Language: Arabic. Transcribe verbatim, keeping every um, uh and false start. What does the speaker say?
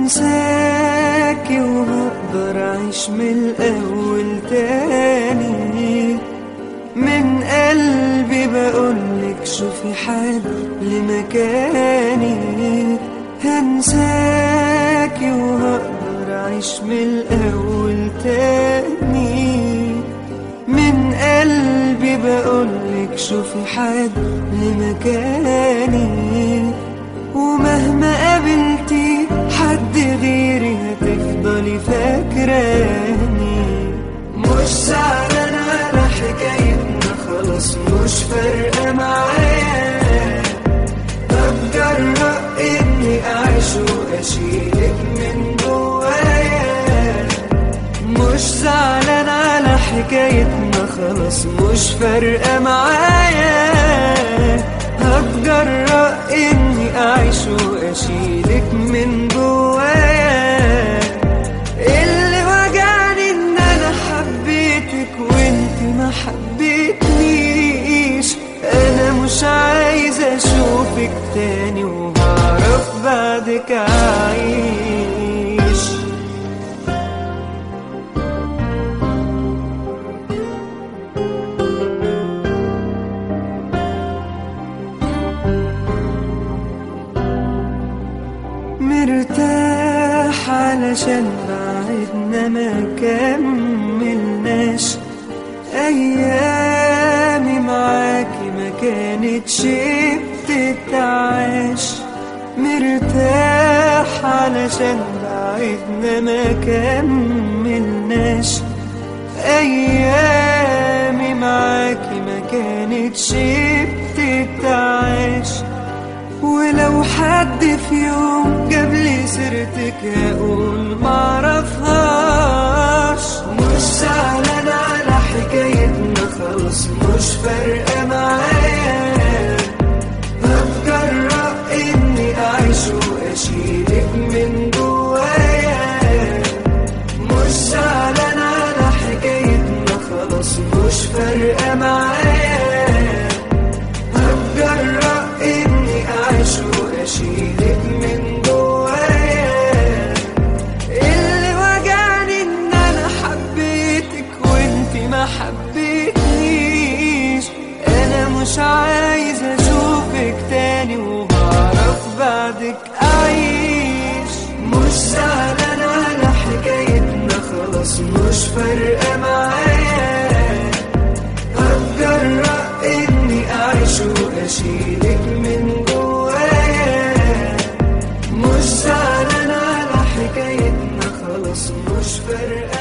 هنساكي وهقدر أعيش من الأول تاني. من قلبي بقولك شوفي حل لمكاني. هنساكي وهقدر أعيش من الأول تاني. من قلبي بقولك شوفي حل لمكاني. ومهما قابلتي حد غيري هتفضلي فاكراني. مش زعلانة على حكايتنا خلاص مش فارقة معايا. بتجرأ اني اعيش واشيلك من جوايا. مش زعلانة على حكايتنا خلاص مش فارقة معايا. هتجرأ اني اعيش واشيلك من جوايا. اللي وجعني ان انا حبيتك وانت ما حبيتنيش. انا مش عايز اشوفك تاني وهعرف بعدك اعيش. مرتاح علشان بعدنا ما كملناش. ايامي معاكي ما كانتش بتتعاش. مرتاح علشان بعدنا ما كملناش. ايامي معاكي ما كانتش بتتعاش. ولو حد في يوم جابلي سيرتك هقول معرفهاش. مش زعلانة على حكايتنا خلاص مش فارقة معايا. بتجرأ اني اعيش واشيلك من جوايا. مش زعلانة على حكايتنا خلاص مش فارقة معايا. هتجرأ اني اعيش واشيلك من جوايا. اللي وجعني ان انا حبيتك وانت ما حبيتنيش. انا مش عايز اشوفك تاني وهعرف بعدك اعيش. مش زعلانة على حكايتنا خلاص مش فارقة معايا. هتجرأ اني اعيش واشيلك من جوايا. مش زعلانة على حكايتنا خلاص مش فارقة